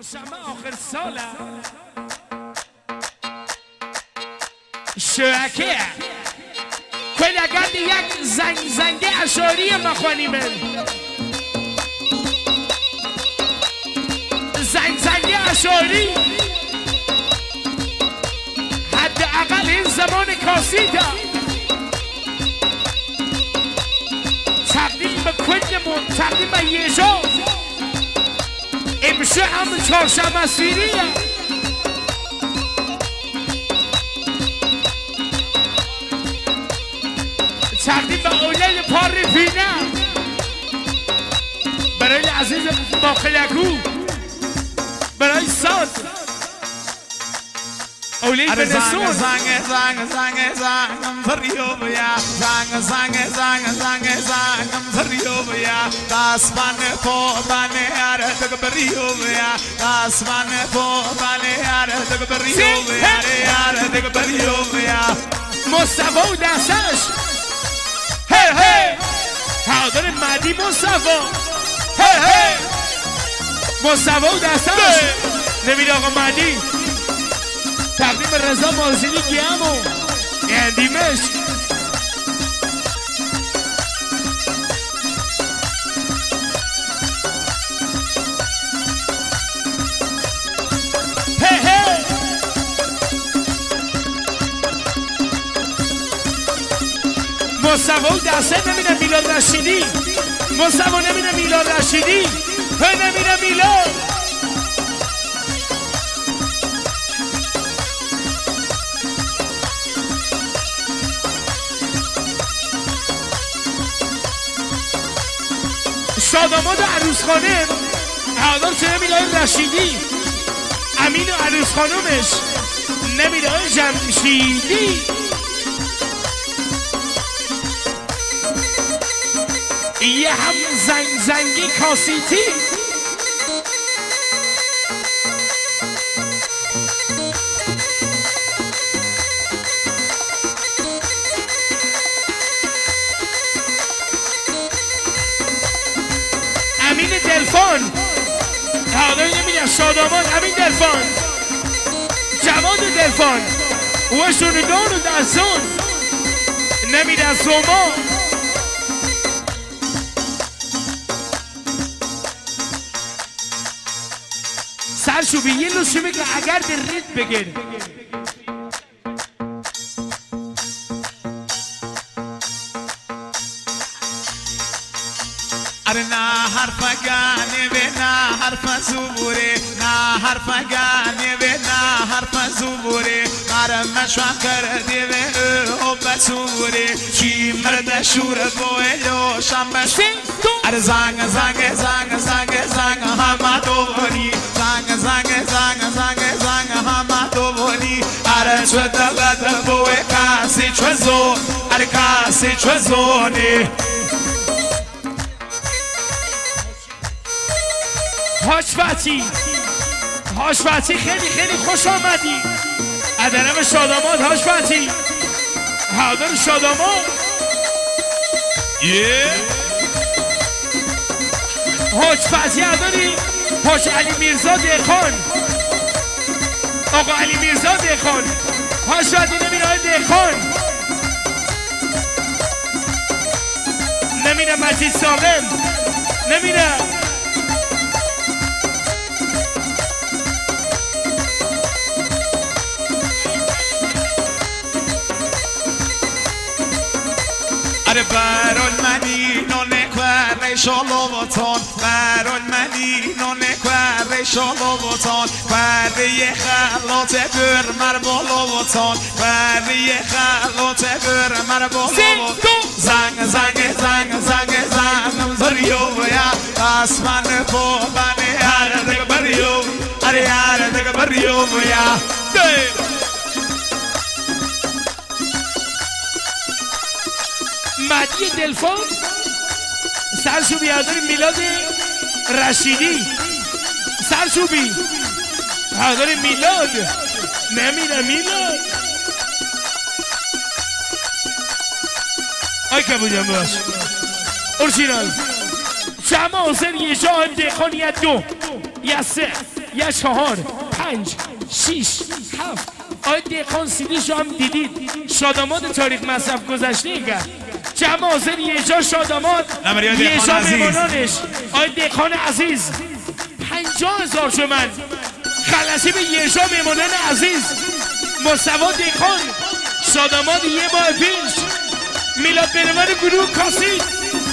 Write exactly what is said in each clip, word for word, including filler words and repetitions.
چهارشنبه آخر ساله شوکه کل اگر یک زنگ زنگه اشاری مخوانیم زنگ زنگه اشاری حد اقل این زمان کاسیده تقدیم به کلمون تقدیم به یجا امشه هم چهارشنبه سیریه تقدیم به اولاد پارفینه برای عزیز باخلکو برای ساد اولاد بنسون زنگ زنگ زنگ زنگم فریو بیا زنگ زنگ زنگ زنگ زنگم فریو بیا دست من پا بنه اره دک بریو بیا دست من پا بنه اره دک بریو بیا اره دک بریو بیا مصطفی و دستش هی هی حاضر مدی مصطفی هی هی مصطفی و دستش نمید آقا مدی تقدیم رضا مازینی گیمو اندیمش هی هی مصطفی دسته نمیره میلاد رشیدی مصطفی نمیره میلاد رشیدی هی نمیره میلاد شاداماد عروس خانم حاضر شده میلاد رشیدی امین و عروس خانمش نمیره جمشیدی یه هم زنگ زنگی کاسیتی امین دلفان حالا نمیدن شادامان امین دلفان جواد دلفان و شنودان و دستان نمیدن سوما سرشو یه لوشی میگه اگر در رید بگیر اره نه حرف گانه و نه حرف زوره نه حرف گانه و نه حرف زوره مرم مشوان کرده و او بسوره چی مرد شور بویلو شمش اره زنگ زنگ زنگ زنگ زنگ همه دوری زنگ زنگ زنگ زنگ زنگ همه دوری اره چو دلد بوی کسی چو زون اره کسی چو زونی هاشفتی هاشفتی خیلی خیلی خوش آمدی ادرم شاداماد هاشفتی حاضر شاداماد یه هاشفتی اداری هاش علی میرزا دهخان آقا علی میرزا دهخان هاشفتی نمیره های دهخان نمیره مجید سالم نمیره اره برال منی نونه کور شالواتان برال منی نونه کور شالواتان کور خلات بر مر بالواتان کور خلات بر مر بالواتان زنگ زنگ زنگ زنگ زنگ زریو یا آسمان پو بنه اره دک بریو اره اره دک بریو یا مدی دلفان سرشوبی حاضر میلاد رشیدی سرشوبی حاضر میلاد نمیره میلاد آی که بودم باش اورجینال جمع حسین یه جا دخان یه دو یه سه یه چهار پنج شیش هفت آی دیخان سیدیشو هم دیدید شاداماد تاریخ مصرف گذشته کرد جمع حاضر یه جا شاداماد یه جا میمانانش آی دیخان عزیز پنجاه هزار تومن خلاصی به یه جا میمانان عزیز مصطفی دیخان شاداماد یه ماه پیش میلاد بنوان گروه کاسید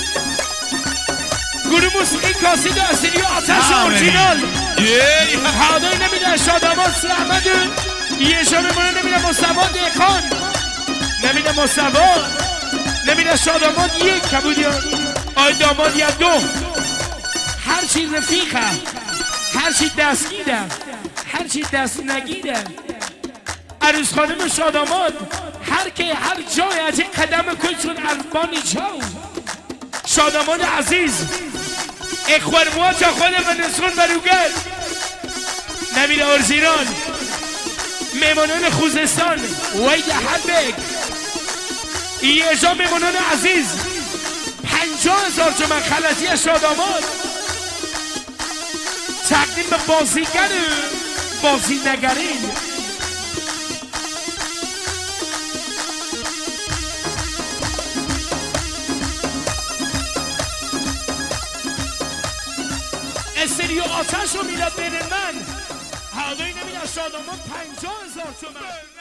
گروه موسیقی کاسید اصلی آتش اورجینال هادای نمیده شاداماد سلامت یه جا میمانان نمیده مصطفی دیخان نمیده مصطفی نمیده شاداماد یک کبودیان آی داماد یا دو هر چی رفیقه هر چی دستگیده هر چی دست نگیده عروس خانم شاداماد هر که هر جای از این قدم کلچون اربانی چاو شاداماد عزیز اخوار موات خود و نسخون بروگر نمیده ارزیران میمانان خوزستان وید حبک یه جا میمانان عزیز پنجاه هزار تومن خلاصی شاداماد تقدیم به بازیگر بازی نگرین استریو آتش رو میلاد بین من هادایی نمیده شاداماد پنجاه هزار تومن